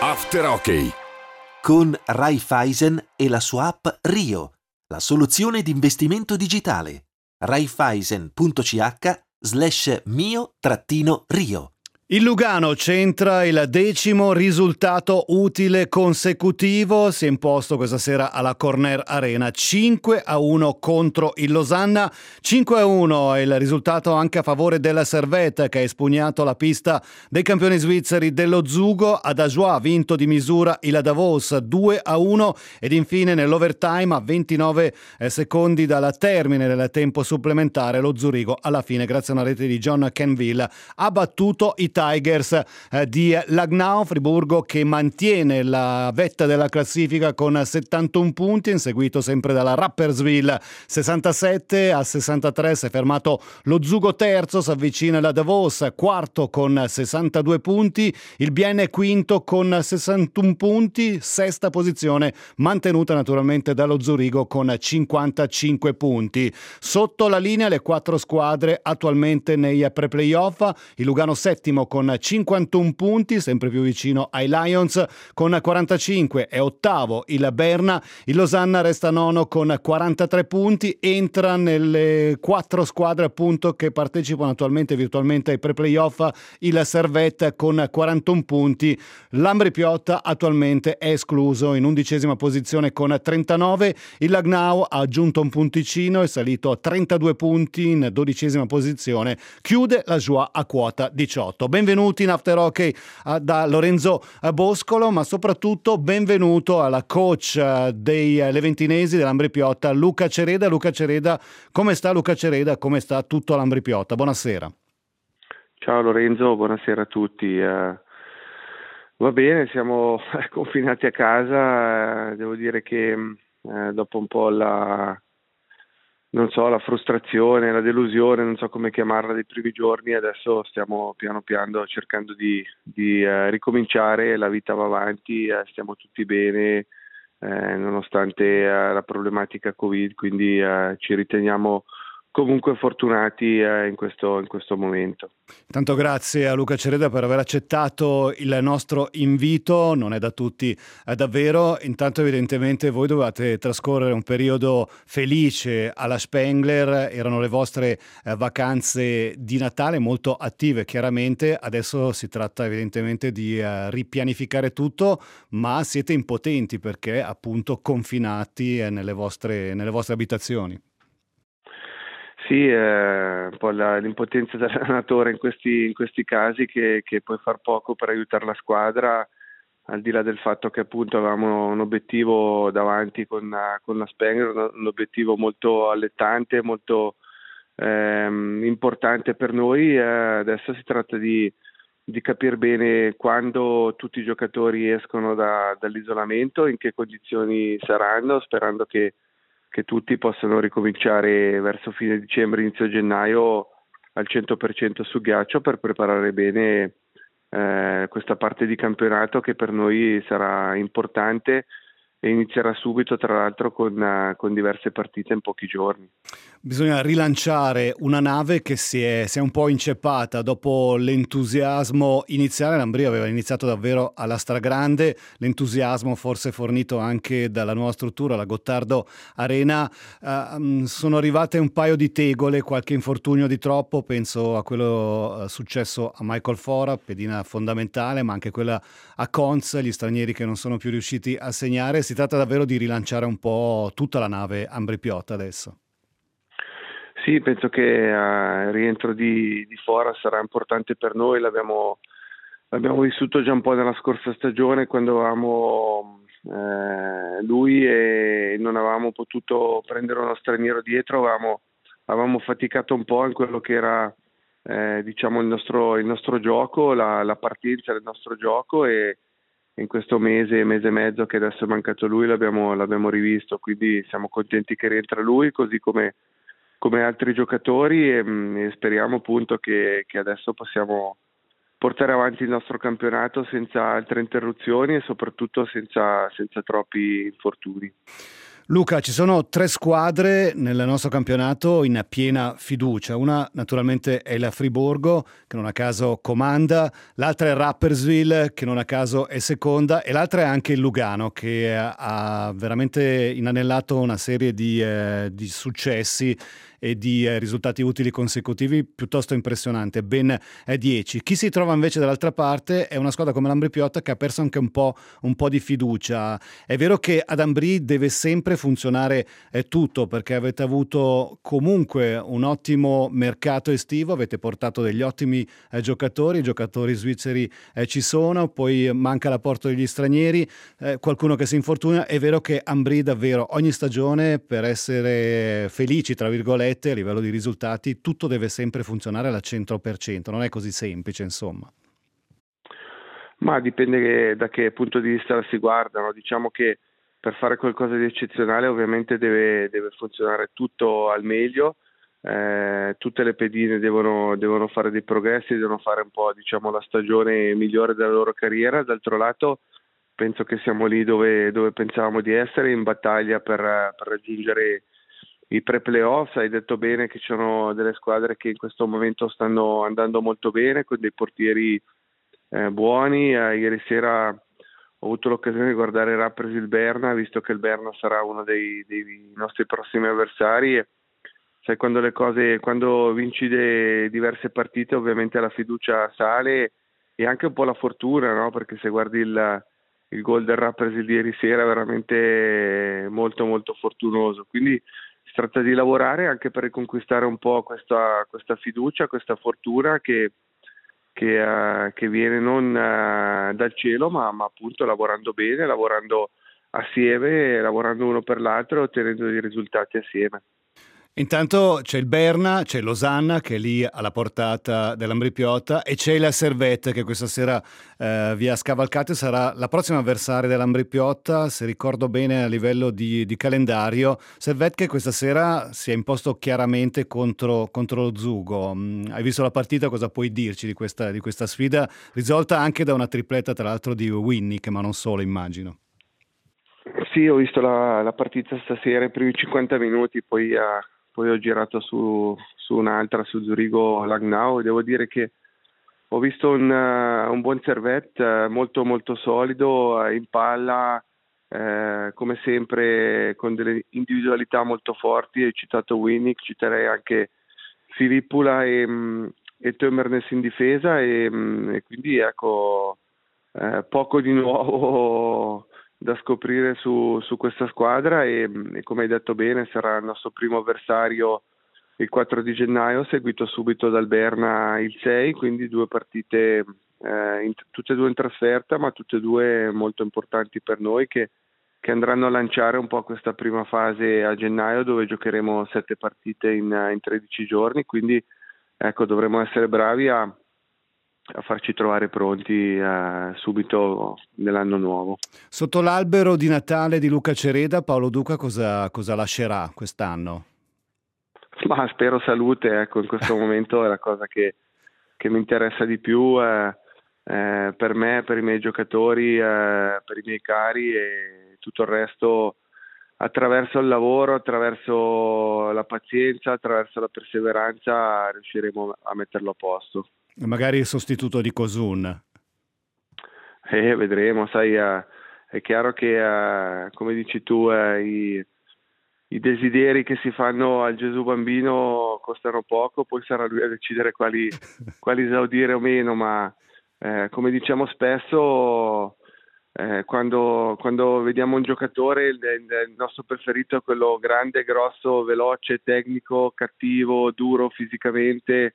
After Hockey con Raiffeisen e la sua app Rio, la soluzione di investimento digitale. Raiffeisen.ch/mio-rio. Il Lugano centra il 10° risultato utile consecutivo, si è imposto questa sera alla Corner Arena 5-1 contro il Losanna. 5-1 è il risultato anche a favore della Servette, che ha espugnato la pista dei campioni svizzeri dello Zugo. Ad Ajoie ha vinto di misura il Davos 2-1 ed infine nell'overtime, a 29 secondi dal termine del tempo supplementare, lo Zurigo alla fine, grazie a una rete di John Canville, ha battuto i Tigers di Langnau. Friburgo che mantiene la vetta della classifica con 71 punti, inseguito sempre dalla Rapperswil 67-63. Si è fermato lo Zugo terzo, si avvicina la Davos quarto con 62 punti, il Bienne quinto con 61 punti, sesta posizione mantenuta naturalmente dallo Zurigo con 55 punti. Sotto la linea le 4 squadre attualmente nei pre-playoff: il Lugano settimo con 51 punti, sempre più vicino ai Lions con 45, è ottavo il Berna, il Losanna resta nono con 43 punti, entra nelle 4 squadre appunto che partecipano attualmente virtualmente ai pre-playoff il Servette con 41 punti, l'Ambri Piotta attualmente è escluso in 11ª posizione con 39, il Langnau ha aggiunto un punticino, è salito a 32 punti in 12ª posizione, chiude la Joie a quota 18. Benvenuti in After Hockey da Lorenzo Boscolo, ma soprattutto benvenuto alla coach dei leventinesi dell'Ambri Piotta, Luca Cereda. Luca Cereda, come sta Luca Cereda? Come sta tutto l'Ambri Piotta? Buonasera. Ciao Lorenzo, buonasera a tutti. Va bene, siamo confinati a casa. Devo dire che dopo un po' la frustrazione, la delusione, non so come chiamarla, dei primi giorni, adesso stiamo piano piano cercando di ricominciare, la vita va avanti, stiamo tutti bene, nonostante la problematica Covid, quindi ci riteniamo comunque fortunati in questo momento. Intanto grazie a Luca Cereda per aver accettato il nostro invito, non è da tutti davvero. Intanto evidentemente voi dovevate trascorrere un periodo felice alla Spengler, erano le vostre vacanze di Natale molto attive chiaramente, adesso si tratta evidentemente di ripianificare tutto, ma siete impotenti perché appunto confinati nelle vostre abitazioni. Sì, un po' l'impotenza dell'allenatore in questi casi che puoi far poco per aiutare la squadra, al di là del fatto che appunto avevamo un obiettivo davanti con la Spengler, un obiettivo molto allettante, molto importante per noi. Adesso si tratta di capire bene quando tutti i giocatori escono dall'isolamento, in che condizioni saranno, sperando che tutti possano ricominciare verso fine dicembre, inizio gennaio al 100% su ghiaccio per preparare bene questa parte di campionato che per noi sarà importante e inizierà subito, tra l'altro con diverse partite in pochi giorni. Bisogna rilanciare una nave che si è un po' inceppata dopo l'entusiasmo iniziale. L'Ambria aveva iniziato davvero alla stragrande, l'entusiasmo forse fornito anche dalla nuova struttura, la Gottardo Arena. Sono arrivate un paio di tegole, qualche infortunio di troppo, penso a quello successo a Michael Fora, pedina fondamentale, ma anche quella a Conz, gli stranieri che non sono più riusciti a segnare. Si tratta davvero di rilanciare un po' tutta la nave Ambri Piotta adesso. Sì, penso che il rientro di Fora sarà importante per noi, l'abbiamo vissuto già un po' nella scorsa stagione quando avevamo lui e non avevamo potuto prendere uno straniero dietro, avevamo faticato un po' in quello che era diciamo il nostro gioco, la partenza del nostro gioco, e in questo mese e mezzo che adesso è mancato lui l'abbiamo rivisto, quindi siamo contenti che rientra lui così come altri giocatori e speriamo appunto che adesso possiamo portare avanti il nostro campionato senza altre interruzioni e soprattutto senza troppi infortuni. Luca, ci sono 3 squadre nel nostro campionato in piena fiducia. Una naturalmente è la Friburgo, che non a caso comanda, l'altra è Rapperswil, che non a caso è seconda, e l'altra è anche il Lugano, che ha veramente inanellato una serie di successi e di risultati utili consecutivi piuttosto impressionante, ben 10. Chi si trova invece dall'altra parte è una squadra come l'Ambri Piotta che ha perso anche un po' di fiducia. È vero che ad Ambri deve sempre funzionare tutto, perché avete avuto comunque un ottimo mercato estivo, avete portato degli ottimi giocatori, i giocatori svizzeri ci sono, poi manca l'apporto degli stranieri, qualcuno che si infortuna. È vero che Ambri davvero ogni stagione, per essere felici tra virgolette a livello di risultati, tutto deve sempre funzionare al 100%, non è così semplice, insomma. Ma dipende da che punto di vista la si guarda, no? Diciamo che per fare qualcosa di eccezionale ovviamente deve funzionare tutto al meglio, tutte le pedine devono fare dei progressi, devono fare un po', diciamo, la stagione migliore della loro carriera. D'altro lato penso che siamo lì dove pensavamo di essere, in battaglia per raggiungere i pre-playoffs. Hai detto bene che ci sono delle squadre che in questo momento stanno andando molto bene, con dei portieri buoni. Ieri sera ho avuto l'occasione di guardare Rapperswil Berna, visto che il Berna sarà uno dei nostri prossimi avversari. E sai, quando vinci diverse partite, ovviamente la fiducia sale e anche un po' la fortuna, no? Perché se guardi il gol del Rapperswil di ieri sera, veramente molto molto fortunoso. Quindi si tratta di lavorare anche per riconquistare un po' questa fiducia, questa fortuna che viene non dal cielo, ma appunto lavorando bene, lavorando assieme, lavorando uno per l'altro e ottenendo dei risultati assieme. Intanto c'è il Berna, c'è Losanna che è lì alla portata dell'Ambri Piotta, e c'è la Servette che questa sera vi ha scavalcato e sarà la prossima avversaria dell'Ambri Piotta, se ricordo bene a livello di calendario. Servette che questa sera si è imposto chiaramente contro lo Zugo. Hai visto la partita, cosa puoi dirci di questa sfida, risolta anche da una tripletta tra l'altro di Winnick, ma non solo, immagino. Sì, ho visto la partita stasera, i primi 50 minuti, poi ho girato su un'altra, su Zurigo Langnau, e devo dire che ho visto un buon Servette, molto molto solido, in palla, come sempre con delle individualità molto forti. Hai citato Winnick, citerei anche Filippula e Tömernes in difesa, e quindi ecco, poco di nuovo da scoprire su questa squadra, e come hai detto bene sarà il nostro primo avversario il 4 di gennaio, seguito subito dal Berna il 6, quindi 2 partite tutte e 2 in trasferta, ma tutte e 2 molto importanti per noi, che andranno a lanciare un po' questa prima fase a gennaio, dove giocheremo 7 partite in 13 giorni, quindi ecco, dovremo essere bravi a farci trovare pronti subito nell'anno nuovo. Sotto l'albero di Natale di Luca Cereda, Paolo Duca cosa lascerà quest'anno? Ma spero salute, ecco, in questo momento è la cosa che mi interessa di più, per me, per i miei giocatori, per i miei cari, e tutto il resto attraverso il lavoro, attraverso la pazienza, attraverso la perseveranza riusciremo a metterlo a posto. Magari il sostituto di Cosun. Vedremo, sai, è chiaro che come dici tu, i desideri che si fanno al Gesù bambino costano poco, poi sarà lui a decidere quali esaudire o meno, ma come diciamo spesso, quando vediamo un giocatore, il nostro preferito è quello grande, grosso, veloce, tecnico, cattivo, duro fisicamente,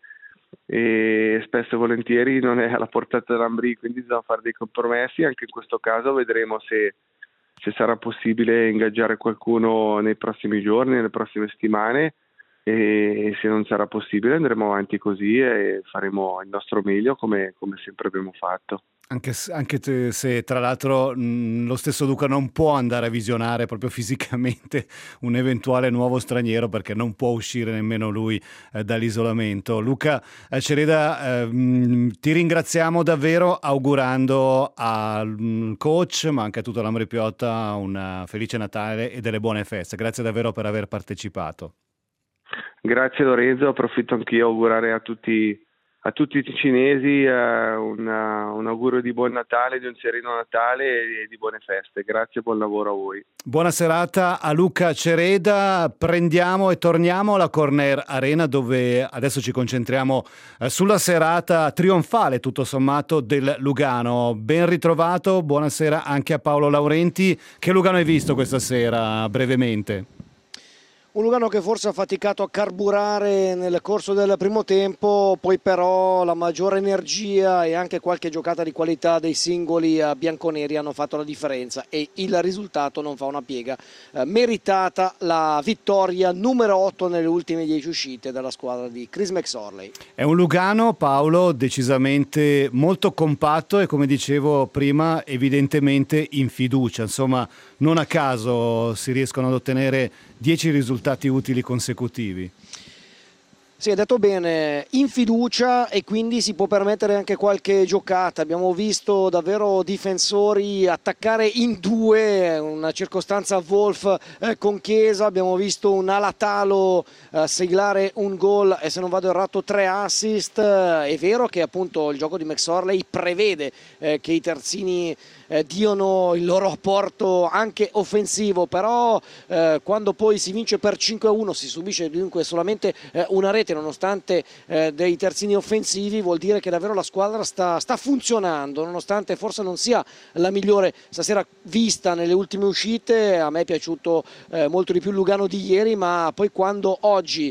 e spesso e volentieri non è alla portata dell'Ambri, quindi bisogna fare dei compromessi. Anche in questo caso vedremo se sarà possibile ingaggiare qualcuno nei prossimi giorni, nelle prossime settimane, e se non sarà possibile andremo avanti così e faremo il nostro meglio come sempre abbiamo fatto. Se tra l'altro lo stesso Luca non può andare a visionare proprio fisicamente un eventuale nuovo straniero, perché non può uscire nemmeno lui dall'isolamento. Luca Cereda, ti ringraziamo davvero, augurando al coach ma anche a tutta l'Ambre Piotta un felice Natale e delle buone feste. Grazie davvero per aver partecipato. Grazie Lorenzo, approfitto anch'io a augurare a tutti i ticinesi un augurio di buon Natale, di un sereno Natale e di buone feste. Grazie e buon lavoro a voi. Buona serata a Luca Cereda. Prendiamo e torniamo alla Corner Arena, dove adesso ci concentriamo sulla serata trionfale tutto sommato del Lugano. Ben ritrovato, buonasera anche a Paolo Laurenti. Che Lugano hai visto questa sera, brevemente? Un Lugano che forse ha faticato a carburare nel corso del primo tempo, poi però la maggiore energia e anche qualche giocata di qualità dei singoli bianconeri hanno fatto la differenza, e il risultato non fa una piega. Meritata la vittoria numero 8 nelle ultime 10 uscite della squadra di Chris McSorley. È un Lugano, Paolo, decisamente molto compatto e, come dicevo prima, evidentemente in fiducia. Insomma, non a caso si riescono ad ottenere 10 risultati utili consecutivi. Sì, hai detto bene, in fiducia, e quindi si può permettere anche qualche giocata. Abbiamo visto davvero difensori attaccare in due, una circostanza Wolf con Chiesa, abbiamo visto un Alatalo siglare un gol e, se non vado errato, 3 assist. È vero che appunto il gioco di McSorley prevede che i terzini diano il loro apporto anche offensivo, però quando poi si vince per 5-1, si subisce dunque solamente una rete nonostante dei terzini offensivi, vuol dire che davvero la squadra sta funzionando, nonostante forse non sia la migliore stasera vista nelle ultime uscite. A me è piaciuto molto di più il Lugano di ieri, ma poi quando oggi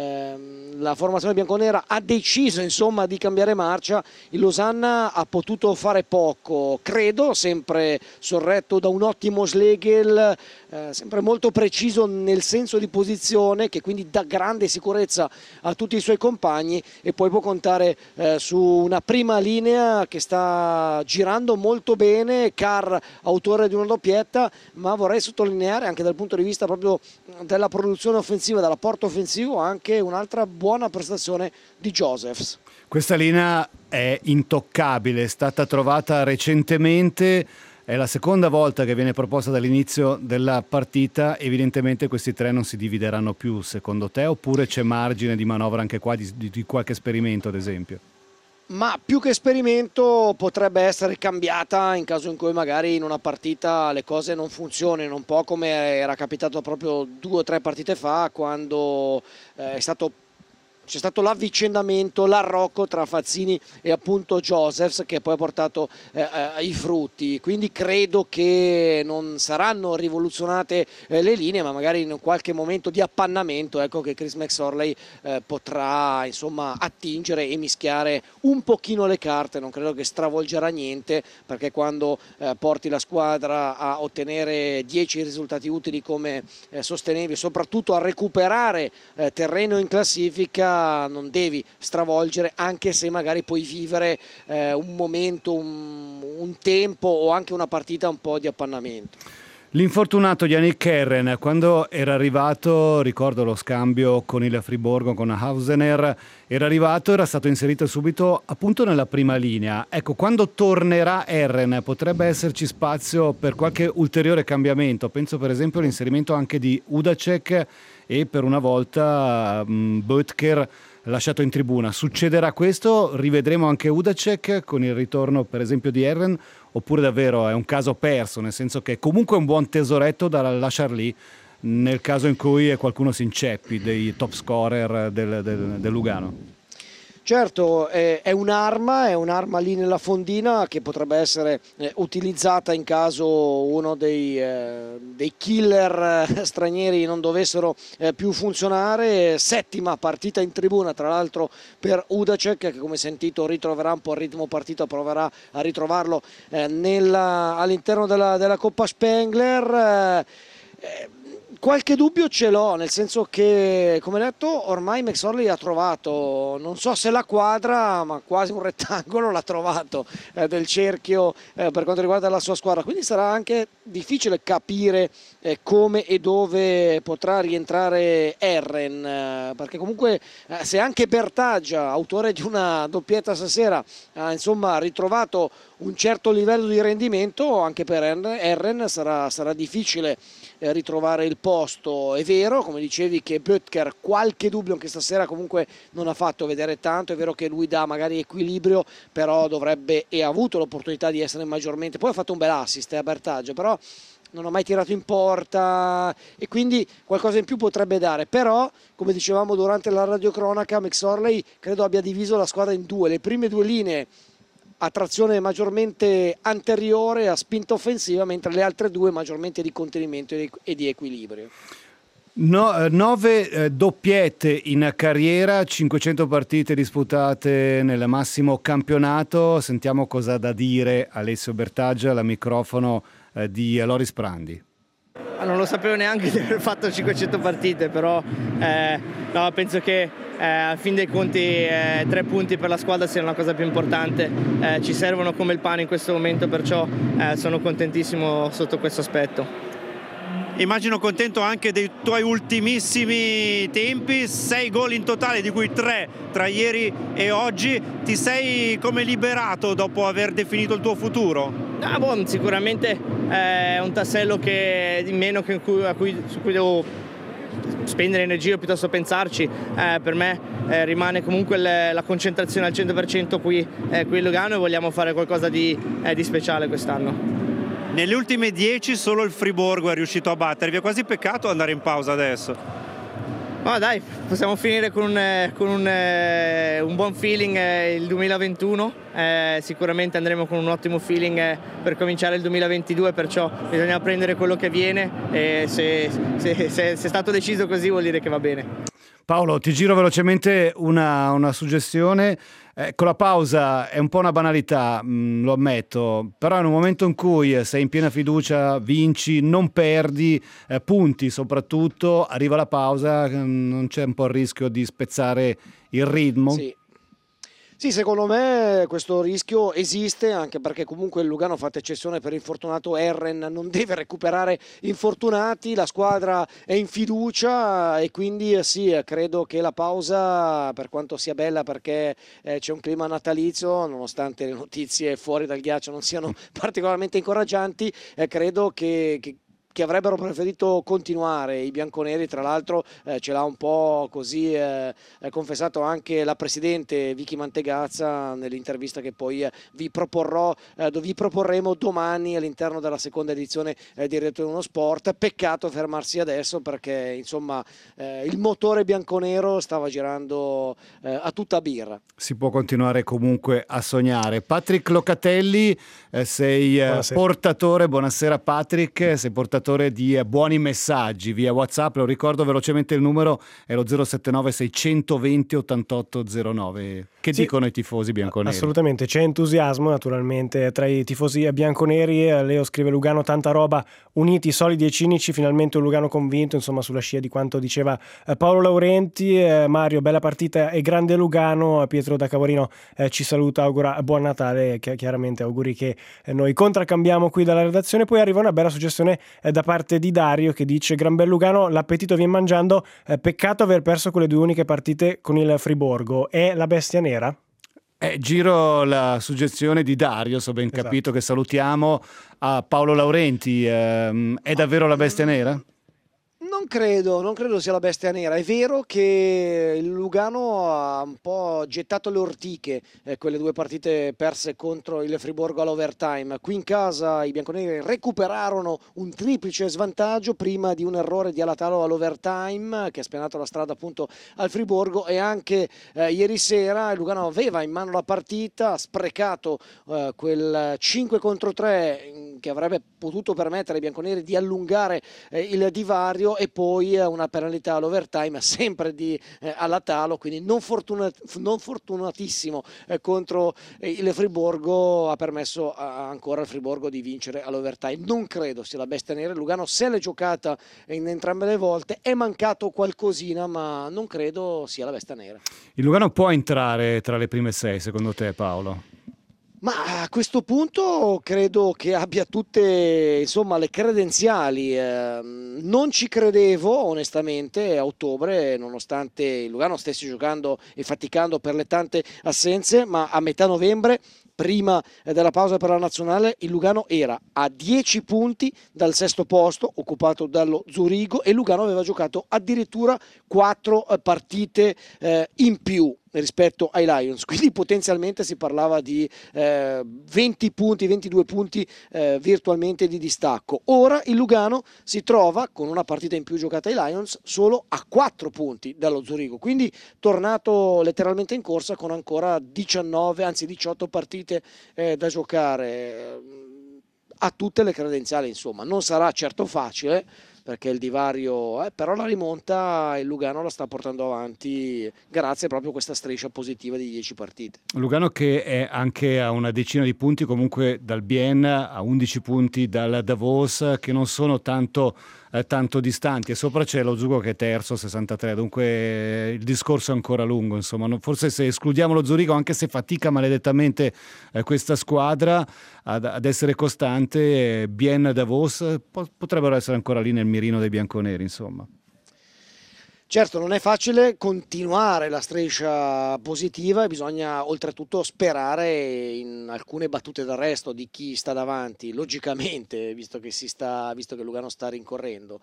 la formazione bianconera ha deciso insomma di cambiare marcia, il Losanna ha potuto fare poco, credo, sempre sorretto da un ottimo Schlegel, sempre molto preciso nel senso di posizione, che quindi dà grande sicurezza a tutti i suoi compagni, e poi può contare su una prima linea che sta girando molto bene. Carr, autore di una doppietta, ma vorrei sottolineare anche dal punto di vista proprio della produzione offensiva, dell'apporto offensivo, anche un'altra buona prestazione di Josephs. Questa linea è intoccabile, è stata trovata recentemente, è la seconda volta che viene proposta dall'inizio della partita. Evidentemente questi tre non si divideranno più, secondo te, oppure c'è margine di manovra anche qua di qualche esperimento, ad esempio? Ma più che esperimento potrebbe essere cambiata in caso in cui magari in una partita le cose non funzionino, un po' come era capitato proprio 2 o 3 partite fa, quando c'è stato l'avvicendamento, l'arrocco tra Fazzini e appunto Josephs, che poi ha portato i frutti. Quindi credo che non saranno rivoluzionate le linee, ma magari in qualche momento di appannamento, ecco, che Chris McSorley potrà insomma attingere e mischiare un pochino le carte. Non credo che stravolgerà niente, perché quando porti la squadra a ottenere 10 risultati utili come sostenevi, soprattutto a recuperare terreno in classifica, non devi stravolgere, anche se magari puoi vivere un momento, un tempo o anche una partita un po' di appannamento. L'infortunato Yannick Herren, quando era arrivato, ricordo lo scambio con il Friburgo, con Hausener, era stato inserito subito appunto nella prima linea. Ecco, quando tornerà Herren potrebbe esserci spazio per qualche ulteriore cambiamento. Penso per esempio all'inserimento anche di Udacek e per una volta Böttcher lasciato in tribuna. Succederà questo? Rivedremo anche Udacek con il ritorno per esempio di Herren, oppure davvero è un caso perso, nel senso che comunque è un buon tesoretto da lasciar lì nel caso in cui qualcuno si inceppi dei top scorer del Lugano? Certo, è un'arma lì nella fondina che potrebbe essere utilizzata in caso uno dei killer stranieri non dovessero più funzionare. 7ª partita in tribuna, tra l'altro, per Udacek, che come sentito ritroverà un po' il ritmo partita, proverà a ritrovarlo all'interno della Coppa Spengler. Qualche dubbio ce l'ho, nel senso che, come detto, ormai McSorley ha trovato, non so se la quadra, ma quasi un rettangolo l'ha trovato del cerchio per quanto riguarda la sua squadra, quindi sarà anche difficile capire come e dove potrà rientrare Herren, perché comunque se anche Bertaggia, autore di una doppietta stasera, ha insomma ritrovato un certo livello di rendimento, anche per Herren sarà difficile ritrovare il posto. È vero, come dicevi, che Böttcher qualche dubbio anche stasera comunque non ha fatto vedere tanto, è vero che lui dà magari equilibrio, però dovrebbe e ha avuto l'opportunità di essere maggiormente, poi ha fatto un bel assist a Bertaggia, però non ha mai tirato in porta e quindi qualcosa in più potrebbe dare. Però, come dicevamo durante la radiocronaca, McSorley credo abbia diviso la squadra in due, le prime due linee a trazione maggiormente anteriore, a spinta offensiva, mentre le altre due maggiormente di contenimento e di equilibrio. 9 doppiette in carriera, 500 partite disputate nel massimo campionato. Sentiamo cosa ha da dire Alessio Bertaggia al microfono di Loris Prandi. Non lo sapevo neanche di aver fatto 500 partite, però no, penso che al fin dei conti 3 punti per la squadra sia la cosa più importante, ci servono come il pane in questo momento, perciò sono contentissimo sotto questo aspetto. Immagino contento anche dei tuoi ultimissimi tempi, 6 gol in totale, di cui 3 tra ieri e oggi. Ti sei come liberato dopo aver definito il tuo futuro? Sicuramente è un tassello che di meno su cui devo spendere energia o piuttosto pensarci. Per me rimane comunque la concentrazione al 100% qui a Lugano, e vogliamo fare qualcosa di speciale quest'anno. Nelle ultime 10 solo il Friburgo è riuscito a battervi, è quasi peccato andare in pausa adesso. No, dai, possiamo finire con un buon feeling il 2021, sicuramente andremo con un ottimo feeling per cominciare il 2022, perciò bisogna prendere quello che viene, e se è stato deciso così vuol dire che va bene. Paolo, ti giro velocemente una suggestione. Con la pausa è un po' una banalità, lo ammetto, però in un momento in cui sei in piena fiducia, vinci, non perdi, punti soprattutto, arriva la pausa, non c'è un po' il rischio di spezzare il ritmo? Sì, secondo me questo rischio esiste, anche perché comunque il Lugano ha fatto eccezione per infortunato Herren, non deve recuperare infortunati, la squadra è in fiducia e quindi sì, credo che la pausa, per quanto sia bella perché c'è un clima natalizio, nonostante le notizie fuori dal ghiaccio non siano particolarmente incoraggianti, credo che avrebbero preferito continuare i bianconeri. Tra l'altro ce l'ha un po' così confessato anche la presidente Vicky Mantegazza nell'intervista che poi vi proporremo domani all'interno della seconda edizione di Rete 1 Sport. Peccato fermarsi adesso, perché insomma il motore bianconero stava girando a tutta birra. Si può continuare comunque a sognare. Patrick Locatelli, sei portatore, buonasera Patrick, sei portatore di buoni messaggi via WhatsApp. Lo ricordo velocemente, il numero è lo 079 620 8809. Che sì, dicono i tifosi bianconeri? Assolutamente, c'è entusiasmo naturalmente tra i tifosi bianconeri. Leo scrive: Lugano tanta roba, uniti, solidi e cinici, finalmente un Lugano convinto, insomma sulla scia di quanto diceva Paolo Laurenti. Mario, bella partita e grande Lugano. Pietro da Cavorino ci saluta, augura buon Natale, chiaramente auguri che noi contraccambiamo qui dalla redazione. Poi arriva una bella suggestione da parte di Dario che dice: gran bel Lugano, l'appetito viene mangiando, peccato aver perso quelle 2 uniche partite con il Friburgo. È la bestia nera? Giro la suggestione di Dario, so ben capito, che salutiamo, a Paolo Laurenti. È davvero la bestia nera? Non credo sia la bestia nera. È vero che il Lugano ha un po' gettato le ortiche quelle 2 partite perse contro il Friburgo all'overtime. Qui in casa i bianconeri recuperarono un triplice svantaggio prima di un errore di Alatalo all'overtime che ha spianato la strada appunto al Friburgo, e anche ieri sera il Lugano aveva in mano la partita, ha sprecato quel 5 contro 3 che avrebbe potuto permettere ai bianconeri di allungare il divario, e poi una penalità all'overtime sempre alla Talo, quindi non fortunatissimo contro il Friburgo, ha permesso ancora al Friburgo di vincere all'overtime. Non credo sia la bestia nera. Lugano se l'è giocata in entrambe le volte, è mancato qualcosina, ma non credo sia la bestia nera. Il Lugano può entrare tra le prime 6 secondo te, Paolo? Ma a questo punto credo che abbia tutte, insomma, le credenziali. Non ci credevo onestamente a ottobre, nonostante il Lugano stesse giocando e faticando per le tante assenze, ma a metà novembre, prima della pausa per la nazionale, il Lugano era a 10 punti dal sesto posto occupato dallo Zurigo, e Lugano aveva giocato addirittura 4 partite in più rispetto ai Lions, quindi potenzialmente si parlava di 20 punti, 22 punti virtualmente di distacco. Ora il Lugano si trova con una partita in più giocata ai Lions solo a 4 punti dallo Zurigo, quindi tornato letteralmente in corsa con ancora 19, anzi 18 partite da giocare. Ha tutte le credenziali, insomma. Non sarà certo facile, perché il divario, però la rimonta il Lugano la sta portando avanti grazie proprio a questa striscia positiva di 10 partite. Lugano che è anche a una decina di punti comunque dal Bien, a 11 punti dal Davos, che non sono tanto distanti, e sopra c'è lo Zugo che è terzo, 63, dunque il discorso è ancora lungo, insomma. Forse se escludiamo lo Zurigo, anche se fatica maledettamente questa squadra ad essere costante, Bien, Davos potrebbero essere ancora lì nel mirino dei bianconeri, insomma. Certo, non è facile continuare la striscia positiva, e bisogna oltretutto sperare in alcune battute d'arresto di chi sta davanti, logicamente, visto che Lugano sta rincorrendo.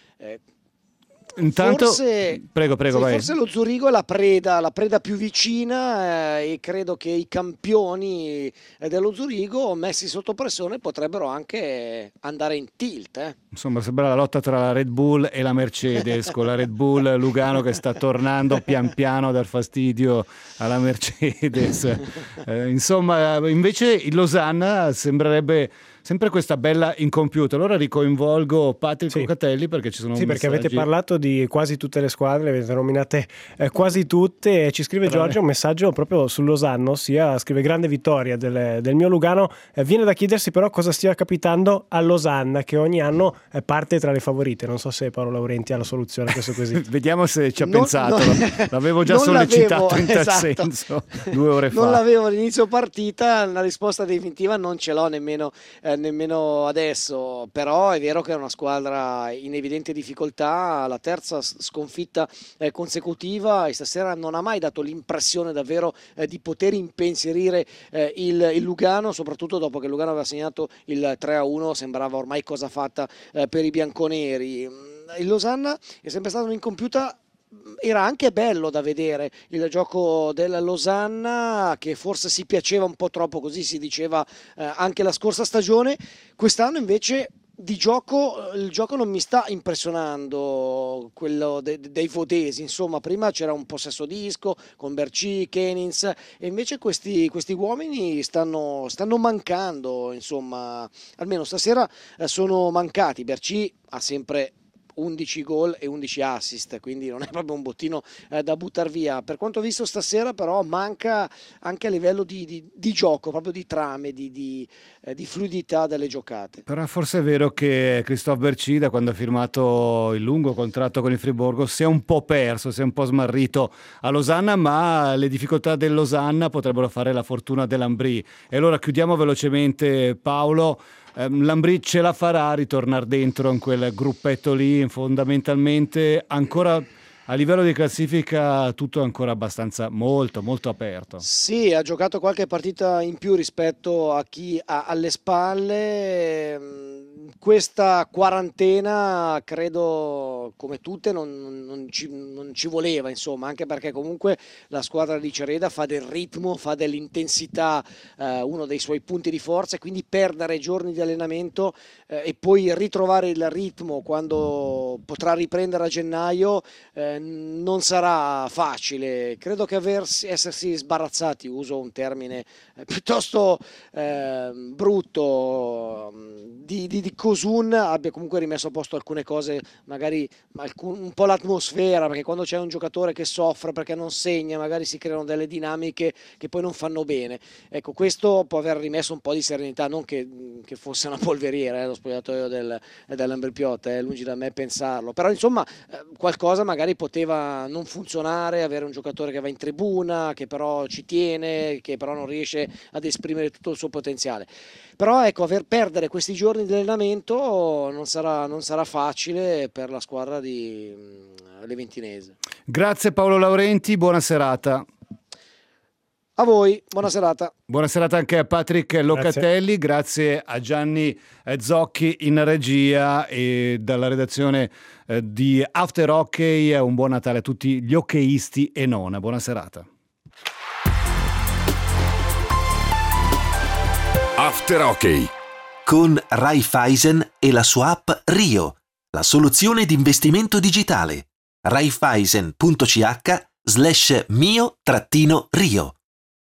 Intanto, prego, vai. Forse lo Zurigo è la preda più vicina, e credo che i campioni dello Zurigo, messi sotto pressione, potrebbero anche andare in tilt. Insomma, sembra la lotta tra la Red Bull e la Mercedes, con la Red Bull Lugano che sta tornando pian piano a dar fastidio alla Mercedes. Insomma, invece il Losanna sembrerebbe sempre questa bella incompiuta. Allora ricoinvolgo Patrick Locatelli, perché ci sono messaggi. Perché avete parlato di quasi tutte le squadre, le avete nominate quasi tutte. Ci scrive Giorgio un messaggio proprio sul Losanna, ossia scrive: grande vittoria del mio Lugano. Viene da chiedersi però cosa stia capitando a Losanna, che ogni anno parte tra le favorite. Non so se Paolo Laurenti ha la soluzione a questo quesito. Vediamo se ci ha pensato. L'avevo già sollecitato in tal senso 2 ore fa. Non l'avevo all'inizio partita, la risposta definitiva non ce l'ho nemmeno adesso, però è vero che è una squadra in evidente difficoltà, la terza sconfitta consecutiva, e stasera non ha mai dato l'impressione davvero di poter impensierire il Lugano, soprattutto dopo che il Lugano aveva segnato il 3-1, sembrava ormai cosa fatta per i bianconeri. Il Losanna è sempre stato un'incompiuta. Era anche bello da vedere il gioco del Losanna, che forse si piaceva un po' troppo, così si diceva anche la scorsa stagione. Quest'anno invece di gioco il gioco non mi sta impressionando, quello dei vodesi. Insomma, prima c'era un possesso disco con Berci, Kenins, e invece questi uomini stanno mancando, insomma, almeno stasera sono mancati. Berci ha sempre 11 gol e 11 assist, quindi non è proprio un bottino da buttare via. Per quanto visto stasera però manca anche a livello di gioco, proprio di trame, di fluidità delle giocate. Però forse è vero che Christophe Berci, da quando ha firmato il lungo contratto con il Friburgo, si è un po' perso, si è un po' smarrito a Losanna, ma le difficoltà del Losanna potrebbero fare la fortuna dell'Ambry. E allora chiudiamo velocemente, Paolo. L'Ambry ce la farà a ritornare dentro in quel gruppetto lì? Fondamentalmente ancora a livello di classifica tutto è ancora abbastanza molto aperto. Sì, ha giocato qualche partita in più rispetto a chi ha alle spalle. Questa quarantena credo però come tutte non ci voleva, insomma, anche perché comunque la squadra di Cereda fa del ritmo, fa dell'intensità uno dei suoi punti di forza, e quindi perdere giorni di allenamento e poi ritrovare il ritmo quando potrà riprendere a gennaio non sarà facile. Credo che essersi sbarazzati, uso un termine piuttosto brutto, di Kosun, abbia comunque rimesso a posto alcune cose, magari un po' l'atmosfera, perché quando c'è un giocatore che soffre perché non segna, magari si creano delle dinamiche che poi non fanno bene. Ecco, questo può aver rimesso un po' di serenità, non che fosse una polveriera lo spogliatoio dell'Ambelpiotta, lungi da me pensarlo, però insomma qualcosa magari poteva non funzionare, avere un giocatore che va in tribuna, che però ci tiene, che però non riesce ad esprimere tutto il suo potenziale. Però ecco, perdere questi giorni di allenamento non sarà facile per la squadra di leventinese. Grazie Paolo Laurenti, buona serata. A voi, buona serata. Buona serata anche a Patrick Locatelli, grazie a Gianni Zocchi in regia e dalla redazione di After Hockey. Un buon Natale a tutti gli hockeyisti e non. Buona serata. After Hockey con Raiffeisen e la sua app Rio, la soluzione di investimento digitale. Raiffeisen.ch/mio-rio